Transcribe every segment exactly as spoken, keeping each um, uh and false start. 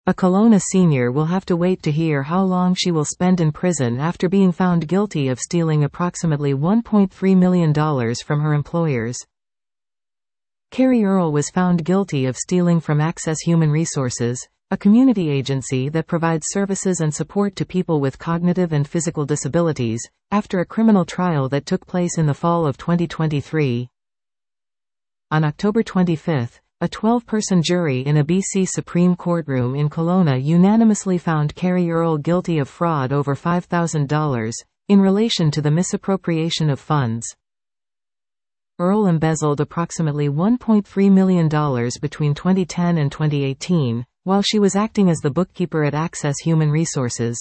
A Kelowna senior will have to wait to hear how long she will spend in prison after being found guilty of stealing approximately one point three million dollars from her employers. Carrie Earle was found guilty of stealing from Access Human Resources, a community agency that provides services and support to people with cognitive and physical disabilities, after a criminal trial that took place in the fall of twenty twenty-three. On October twenty-fifth, a twelve-person jury in a B C Supreme courtroom in Kelowna unanimously found Carrie Earle guilty of fraud over five thousand dollars, in relation to the misappropriation of funds. Earle embezzled approximately one point three million dollars between twenty ten and twenty eighteen, while she was acting as the bookkeeper at Access Human Resources.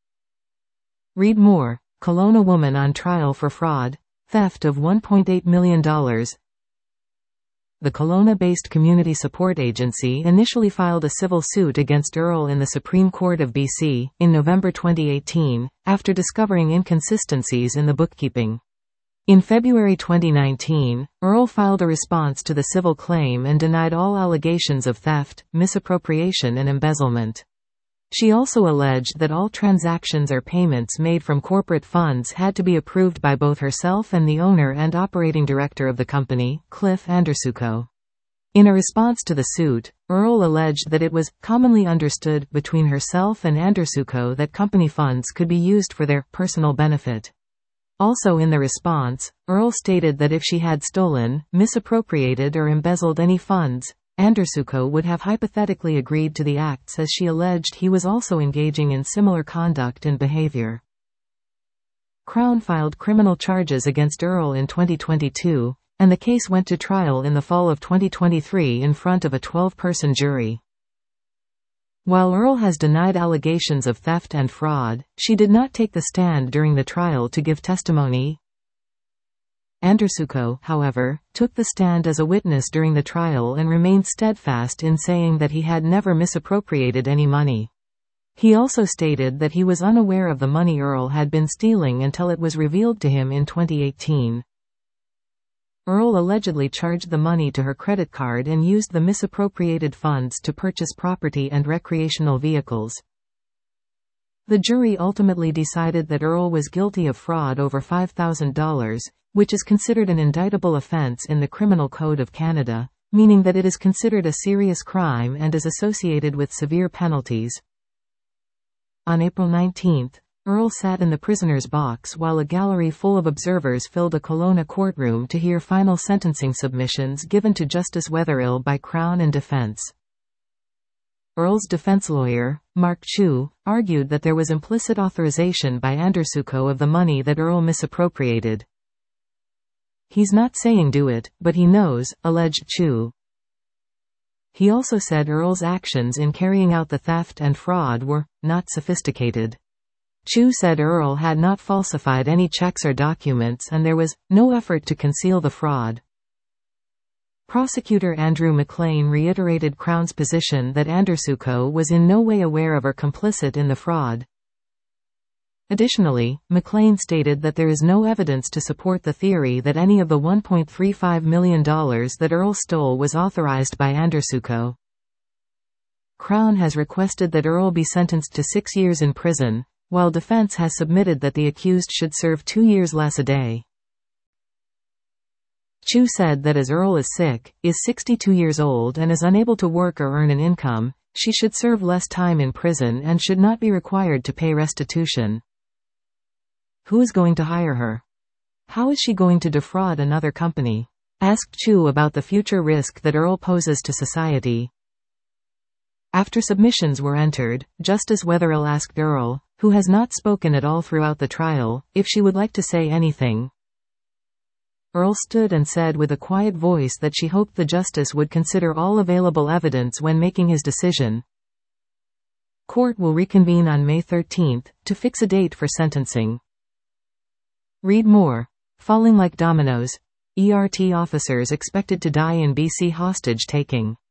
Read more: Kelowna woman on trial for fraud, theft of one point eight million dollars. The Kelowna-based Community Support Agency initially filed a civil suit against Earle in the Supreme Court of B C, in November twenty eighteen, after discovering inconsistencies in the bookkeeping. In February twenty nineteen, Earle filed a response to the civil claim and denied all allegations of theft, misappropriation and embezzlement. She also alleged that all transactions or payments made from corporate funds had to be approved by both herself and the owner and operating director of the company, Cliff Andersuko. In a response to the suit, Earle alleged that it was commonly understood between herself and Andersuko that company funds could be used for their personal benefit. Also in the response, Earle stated that if she had stolen, misappropriated or embezzled any funds, Andersuko would have hypothetically agreed to the acts, as she alleged he was also engaging in similar conduct and behavior. Crown filed criminal charges against Earle in twenty twenty-two, and the case went to trial in the fall of twenty twenty-three in front of a twelve-person jury. While Earle has denied allegations of theft and fraud, she did not take the stand during the trial to give testimony. Andersuko, however, took the stand as a witness during the trial and remained steadfast in saying that he had never misappropriated any money. He also stated that he was unaware of the money Earle had been stealing until it was revealed to him in twenty eighteen. Earle allegedly charged the money to her credit card and used the misappropriated funds to purchase property and recreational vehicles. The jury ultimately decided that Earle was guilty of fraud over five thousand dollars, which is considered an indictable offense in the Criminal Code of Canada, meaning that it is considered a serious crime and is associated with severe penalties. On April nineteenth, Earle sat in the prisoner's box while a gallery full of observers filled a Kelowna courtroom to hear final sentencing submissions given to Justice Wetherill by Crown and defense. Earle's defense lawyer, Mark Chu, argued that there was implicit authorization by Andersuko of the money that Earle misappropriated. "He's not saying do it, but he knows," alleged Chu. He also said Earle's actions in carrying out the theft and fraud were not sophisticated. Chu said Earle had not falsified any checks or documents and there was no effort to conceal the fraud. Prosecutor Andrew McLean reiterated Crown's position that Andersuko was in no way aware of or complicit in the fraud. Additionally, McLean stated that there is no evidence to support the theory that any of the one point three five million dollars that Earle stole was authorized by Andersuko. Crown has requested that Earle be sentenced to six years in prison, while defense has submitted that the accused should serve two years less a day. Chu said that as Earle is sick, is sixty-two years old and is unable to work or earn an income, she should serve less time in prison and should not be required to pay restitution. Who is going to hire her? How is she going to defraud another company? Asked Chu about the future risk that Earle poses to society. After submissions were entered, Justice Wetherill asked Earle, who has not spoken at all throughout the trial, if she would like to say anything. Earle stood and said with a quiet voice that she hoped the justice would consider all available evidence when making his decision. Court will reconvene on May thirteenth, to fix a date for sentencing. Read more. Falling like dominoes. E R T officers expected to die in B C hostage taking.